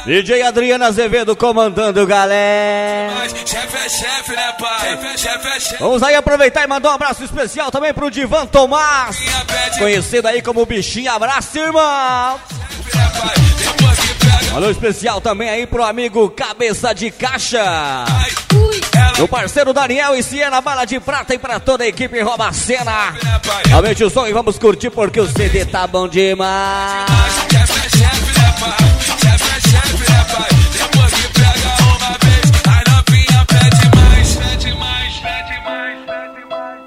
DJ Adriana Azevedo comandando, galera. Chefe é chefe, né, pai? Chefe é chefe. Vamos aí aproveitar e mandar um abraço especial também pro Divan Tomás, conhecido aí como Bichinho. Abraço, irmão. Alô especial também aí pro amigo Cabeça de Caixa, o parceiro Daniel e Siena Bala de Prata, e pra toda a equipe Rouba Cena. Aumente o som e vamos curtir porque o CD tá bom demais. Chefe é chefe, né, pai? Chefe é chefe, né, pai? Depois que pega uma vez, a novinha pede mais, pede mais, pede mais, pede mais.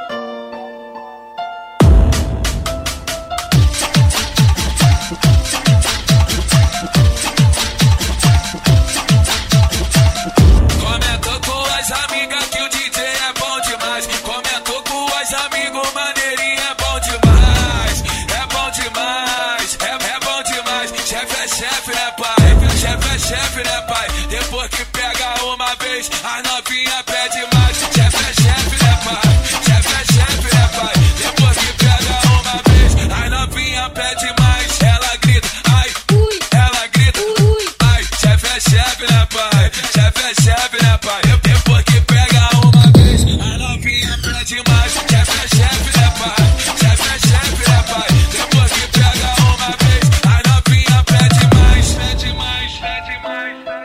Comentou com as amigas que o DJ é bom demais. Comentou com as amigos, maneirinho é bom demais. É bom demais, é bom demais. Chefe é chefe, né, pai? Chefe é chefe, né, pai? Depois que pega uma vez, a novinha pede mais. Chefe é chefe, né, pai? Chefe é chefe, né, pai? Depois que pega uma vez, a novinha pede mais. Ela grita, ai, ela grita, ai. Chefe é chefe, né, pai? Chefe é chefe, né, pai? Depois que pega uma vez, a novinha pede mais. Chefe é chefe, né, pai? Chefe é chefe, né, pai? Depois que pega uma vez, a novinha pede mais, pede mais, pede mais, pede mais.